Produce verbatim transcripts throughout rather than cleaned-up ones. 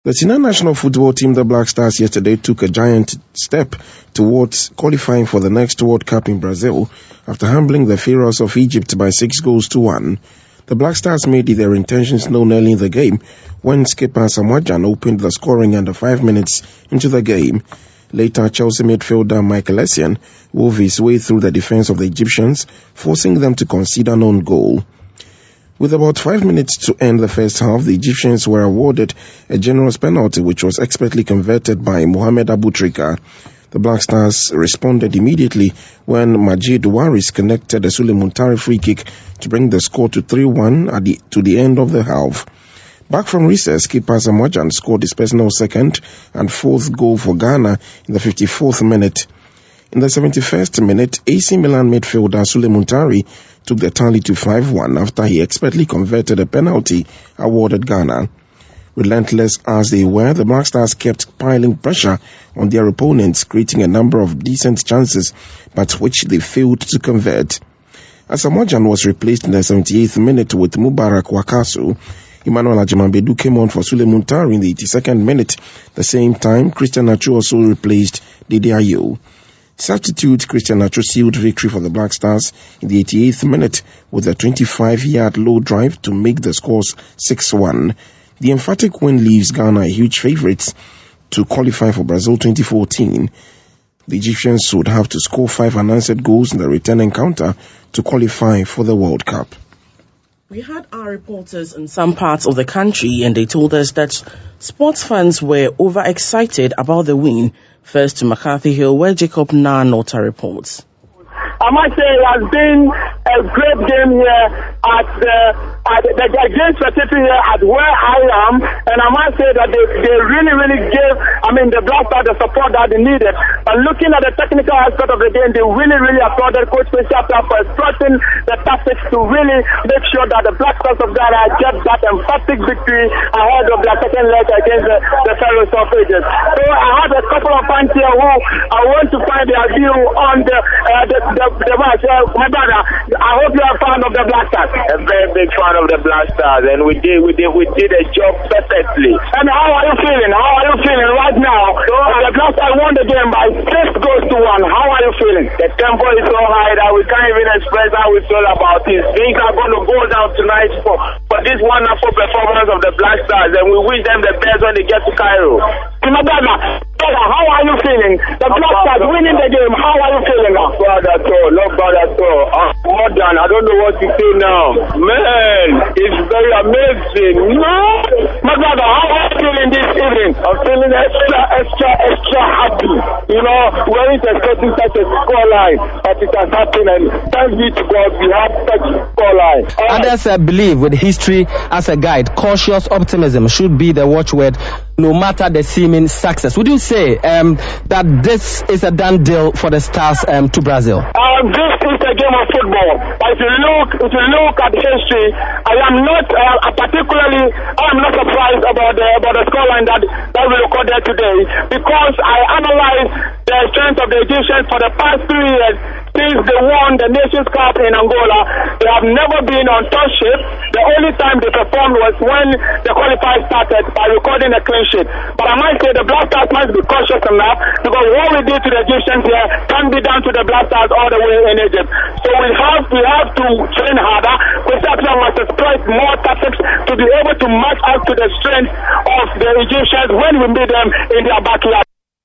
The senior national football team, the Black Stars, yesterday took a giant step towards qualifying for the next World Cup in Brazil after humbling the Pharaohs of Egypt by six goals to one. The Black Stars made their intentions known early in the game when skipper Asamoah Gyan opened the scoring under five minutes into the game. Later, Chelsea midfielder Michael Essien wove his way through the defense of the Egyptians, forcing them to concede an own goal. With about five minutes to end the first half, the Egyptians were awarded a generous penalty which was expertly converted by Mohamed Aboutrika. The Black Stars responded immediately when Majid Waris connected a Sule Muntari free kick to bring the score to three one at the, to the end of the half. Back from recess, keeper Asamoah Gyan scored his personal second and fourth goal for Ghana in the fifty-fourth minute. In the seventy-first minute, A C Milan midfielder Sule Muntari took the tally to five one after he expertly converted a penalty awarded Ghana. Relentless as they were, the Black Stars kept piling pressure on their opponents, creating a number of decent chances, but which they failed to convert. Asamoah Gyan was replaced in the seventy-eighth minute with Mubarak Wakasu. Emmanuel Ajimambedu came on for Sule Muntari in the eighty-second minute. At the same time, Christian Nacho also replaced Dede Ayew. Substitute Christian Nacho sealed victory for the Black Stars in the eighty-eighth minute with a twenty-five-yard low drive to make the scores six one. The emphatic win leaves Ghana a huge favourite to qualify for Brazil twenty fourteen. The Egyptians would have to score five unanswered goals in the return encounter to qualify for the World Cup. We had our reporters in some parts of the country and they told us that sports fans were overexcited about the win. First to McCarthy Hill, where Jacob Nanota reports. I must say it has been a great game here at the, at the, the, the game facility here at where I am, and I must say that they, they really, really gave, I mean, the Black Stars the support that they needed. But looking at the technical aspect of the game, they really, really applauded Coach Pesiapia for exploiting the tactics to really make sure that the Black Stars of Ghana get that emphatic victory ahead of their second leg against the, the Pharaohs of Egypt. So I have a couple of fans here who I want to find their view on the, uh, the, the The match. Uh, my brother, I hope you are a fan of the Black Stars. A very big fan of the Black Stars, and we did, we did, we did a job perfectly. And how are you feeling? How are you feeling right now? So, uh, the Black Stars won the game by six goals to one. How are you feeling? The tempo is so high that we can't even express how we feel about this. Things are going to go down tonight for for this wonderful performance of the Black Stars, and we wish them the best when they get to Cairo. My brother, how are you feeling? The Black Stars winning the game. How are you feeling now? Not bad at all. Not bad at all. Uh, more than I don't know what to say now. Man, it's very amazing. No, my brother, how are you feeling this evening? I'm feeling extra, extra, extra happy. You know, we weren't expecting such a scoreline, but it has happened, and thanks be to God, we have such a scoreline. Others uh, believe, with history as a guide, cautious optimism should be the watchword, no matter the seeming success. Would you say um, that this is a done deal for the Stars um, to Brazil? Um, this is a game of football. If you look, if you look at history, I am not uh, particularly, I am not surprised about the about the scoreline that that we recorded today, because I analyzed the strength of the Egyptians for the past three years. Since they won the Nations Cup in Angola, they have never been on top shape. The only time they performed was when the qualifiers started by recording a clean sheet. But I might say the Black Stars must be cautious enough, because what we did to the Egyptians here can be done to the Black Stars all the way in Egypt. So we have we have to train harder. Pesiapia must exploit more tactics to be able to match up to the strength of the Egyptians when we meet them in their backyard.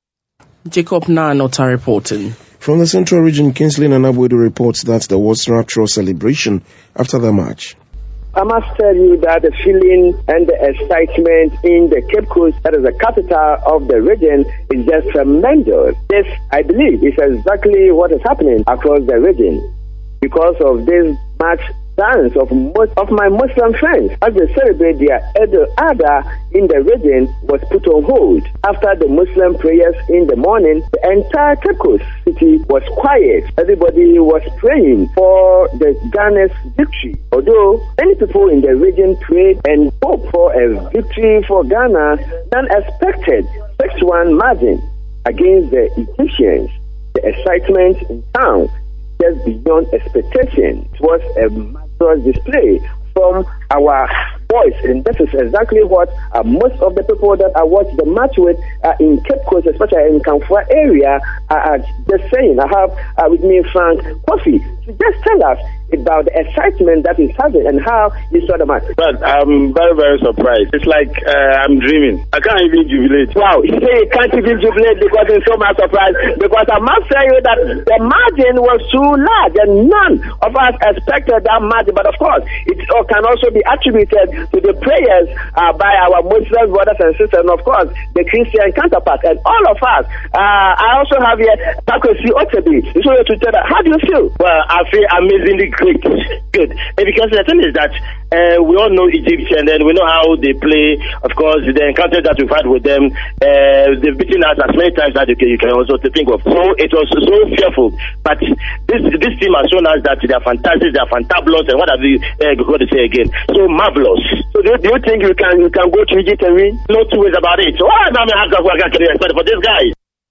Jacob Nanota reporting. From the Central Region, Kingsley Nanabwedu reports that there was rapturous celebration after the match. I must tell you that the feeling and the excitement in the Cape Coast, that is the capital of the region, is just tremendous. This, I believe, is exactly what is happening across the region. Because of this match dance of most of my Muslim friends as they celebrate their Eid al-Adha in the region was put on hold. After the Muslim prayers in the morning, the entire Cape Coast city was quiet. Everybody was praying for the Ghana's victory. Although many people in the region prayed and hoped for a victory for Ghana, none expected six one margin against the Egyptians. The excitement in town just beyond expectation. It was a marvelous display from our voice. And this is exactly what uh, most of the people that I watched the match with uh, in Cape Coast, especially in Kamfua area, are uh, just saying. I have uh, with me Frank Coffee to just tell us about the excitement that he's having and how he saw the match. But I'm very, very surprised. It's like uh, I'm dreaming. I can't even jubilate. Wow, you say you can't even jubilate because it's so much surprise. Because I must tell you that the margin was too large and none of us expected that margin. But of course, it can also be attributed to the prayers uh, by our Muslim brothers and sisters, and of course, the Christian counterparts, and all of us. Uh, I also have here Takosi Otebi. So to tell that, how do you feel? Well, I feel amazingly great. Good. Because the thing is that uh, we all know Egypt, and then we know how they play. Of course, the encounters that we've had with them, uh, they've beaten us as many times as you can, you can also think of. So it was so fearful. But this this team has shown us that they are fantastic, they are fantabulous, and what have you uh, got to say again? So marvelous. So do you, do you think you can you can go to Egypt and win? No two ways about it. So what am I expect for this guy?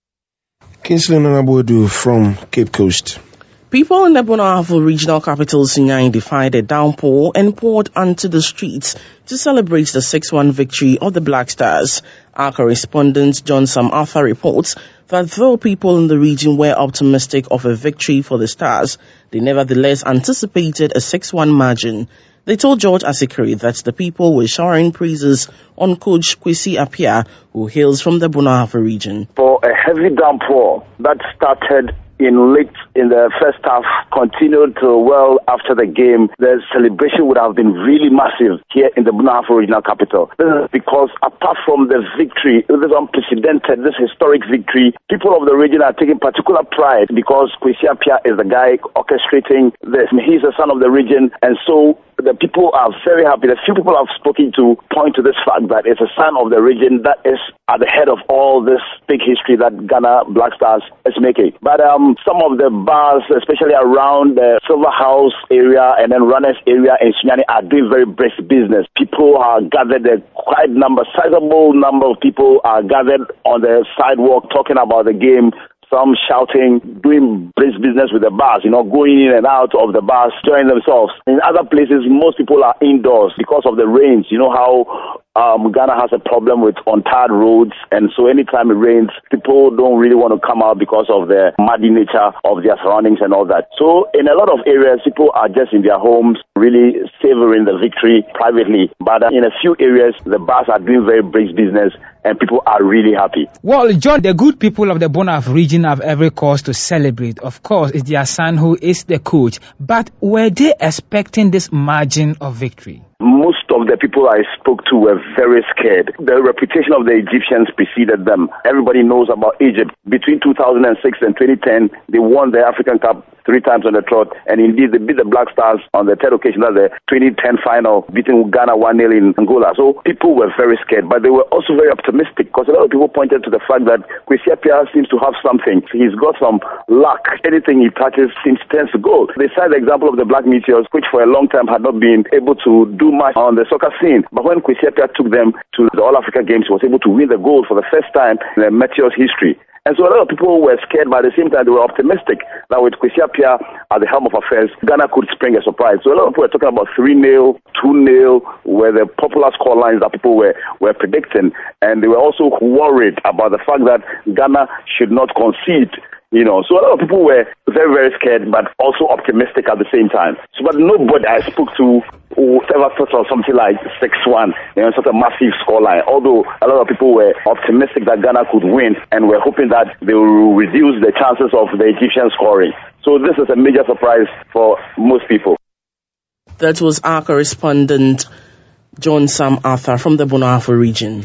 Kingsley Nanabuedu from Cape Coast. People in the Bonahavu regional capital, Sinai, defied a downpour and poured onto the streets to celebrate the six one victory of the Black Stars. Our correspondent John Sam Arthur reports that though people in the region were optimistic of a victory for the Stars, they nevertheless anticipated a six one margin. They told George Asikri that the people were showering praises on coach Kwesi Appiah, who hails from the Bonahavu region. For a heavy downpour that started in late in the first half, continued to well after the game, the celebration would have been really massive here in the Bonahavu regional capital. This is because apart from the victory, this unprecedented, this historic victory, people of the region are taking particular pride because Kwesi Appiah is the guy orchestrating this. He's a son of the region, and so the people are very happy. The few people I've spoken to point to this fact that it's a son of the region that is at the head of all this big history that Ghana Black Stars is making. But um, some of the bars, especially around the Silver House area and then Runners area in Sunyani, are doing very brisk business. People are gathered, a quite number, sizable number of people are gathered on the sidewalk talking about the game. Some shouting, doing brisk business with the bars, you know, going in and out of the bars, enjoying themselves. In other places, most people are indoors because of the rains. You know how um, Ghana has a problem with untarred roads, and so anytime it rains, people don't really want to come out because of the muddy nature of their surroundings and all that. So in a lot of areas, people are just in their homes, really savoring the victory privately. But uh, in a few areas, the bars are doing very brisk business, and people are really happy. Well, John, the good people of the Bonahavu region have every cause to celebrate. Of course, it's their son who is the coach. But were they expecting this margin of victory? Most of the people I spoke to were very scared. The reputation of the Egyptians preceded them. Everybody knows about Egypt. Between two thousand six and twenty ten, they won the African Cup three times on the trot, and indeed they beat the Black Stars on the third occasion of the twenty ten final, beating Ghana one nil in Angola. So people were very scared, but they were also very optimistic because a lot of people pointed to the fact that Kwesi Appiah seems to have something. He's got some luck. Anything he touches seems tends to go. They cite the example of the Black Meteors, which for a long time had not been able to do much on the soccer scene. But when Kwesi Appiah took them to the All-Africa Games, he was able to win the gold for the first time in the Meteors history. And so a lot of people were scared, but at the same time, they were optimistic that with Kwesi Appiah at the helm of affairs, Ghana could spring a surprise. So a lot of people were talking about three nil, two nil, were the popular score lines that people were, were predicting. And they were also worried about the fact that Ghana should not concede. You know, so a lot of people were very, very scared, but also optimistic at the same time. So, but nobody I spoke to who ever thought of something like six one, you know, such a massive scoreline. Although a lot of people were optimistic that Ghana could win and were hoping that they will reduce the chances of the Egyptian scoring. So this is a major surprise for most people. That was our correspondent, John Sam Arthur from the Bonahavu region.